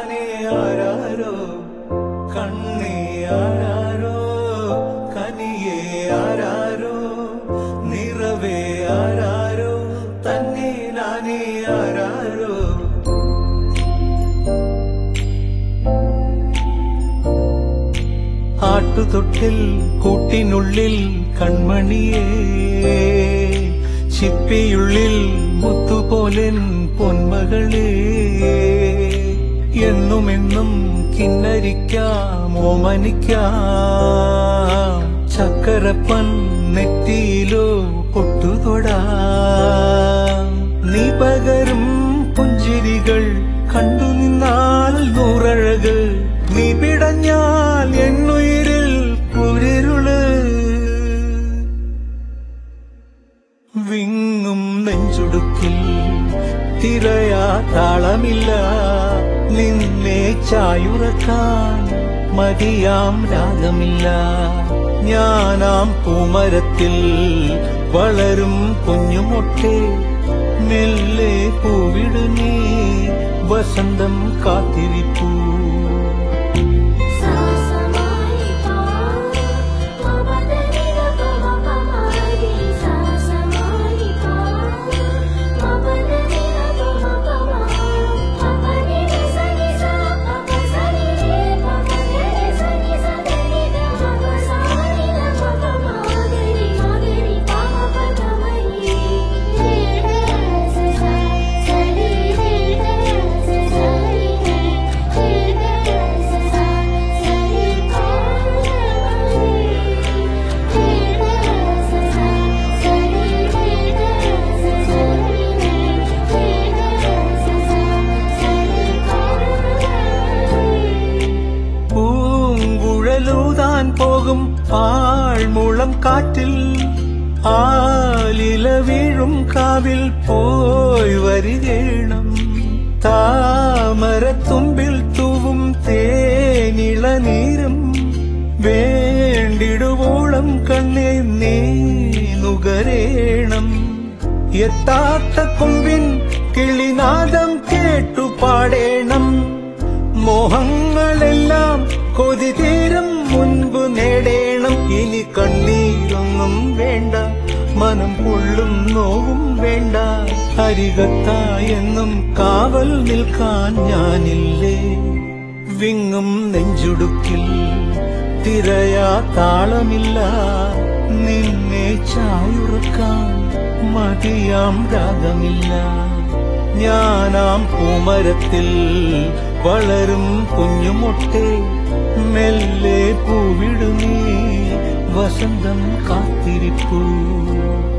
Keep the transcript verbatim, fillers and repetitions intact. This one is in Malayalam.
നാനേ ആരാരോ കണ്ണേ ആരാരോ കനിയേ ആരാരോ നിറവേ ആരാരോ തന്നെ നാനേ ആരാരോ ആട്ടുതൊട്ടിൽ കൂട്ടിനുള്ളിൽ കൺമണിയേ ചിപ്പിയുള്ളിൽ മുത്തുപോലെൻ പൊന്മകളേ എന്നുമെന്നും കിന്നരിക്കാം ഓമനിക്കാം ചക്കരപ്പൻ നെറ്റിയിലോ പൊട്ടുതൊടാം നീ പകരും പുഞ്ചിരികൾ കണ്ടു നിന്നാൽ നൂറഴക് നീ പിടഞ്ഞാൽ എന്നുയിരിൽ കുരിരുള് വിങ്ങും നെഞ്ചുടുക്കിൽ തിരയാ താളമില്ല നിന്നെ ചായുറക്കാൻ മതിയാം രാഗമില്ല ഞാനാം പൂമരത്തിൽ വളരും കുഞ്ഞുമൊട്ടെ മെല്ലെ പൂവിടുന്നേ വസന്തം കാത്തിരിപ്പൂ പോകും പാഴ്മുളം കാറ്റിൽ ആലില വീഴും കാവിൽ പോയി വരികേണം താമരത്തുമ്പിൽ തൂവും തേനിളനീരും വേണ്ടിടുവോളം കണ്ണേ നീ നുകരേണം എത്താത്ത കൊമ്പിൻ കിളിനാദം കേട്ടു പാടേണം മോഹങ്ങളെല്ലാം കൊതി തീരും മുൻപ് നേടേണം ഇനി കണ്ണീരൊന്നും വേണ്ട മനം പൊള്ളും നോവും വേണ്ട അരികത്തായെന്നും കാവൽ നിൽക്കാൻ ഞാനില്ലേ വിങ്ങും നെഞ്ചുടുക്കിൽ തിരയാ താളമില്ല നിന്നെ ചായുറക്കാൻ മതിയാം രാഗമില്ല ഞാനാം പൂമരത്തിൽ വളരും കുഞ്ഞുമൊട്ടെ മെല്ലെ പൂവിടുന്നേ വസന്തം കാത്തിരിപ്പൂ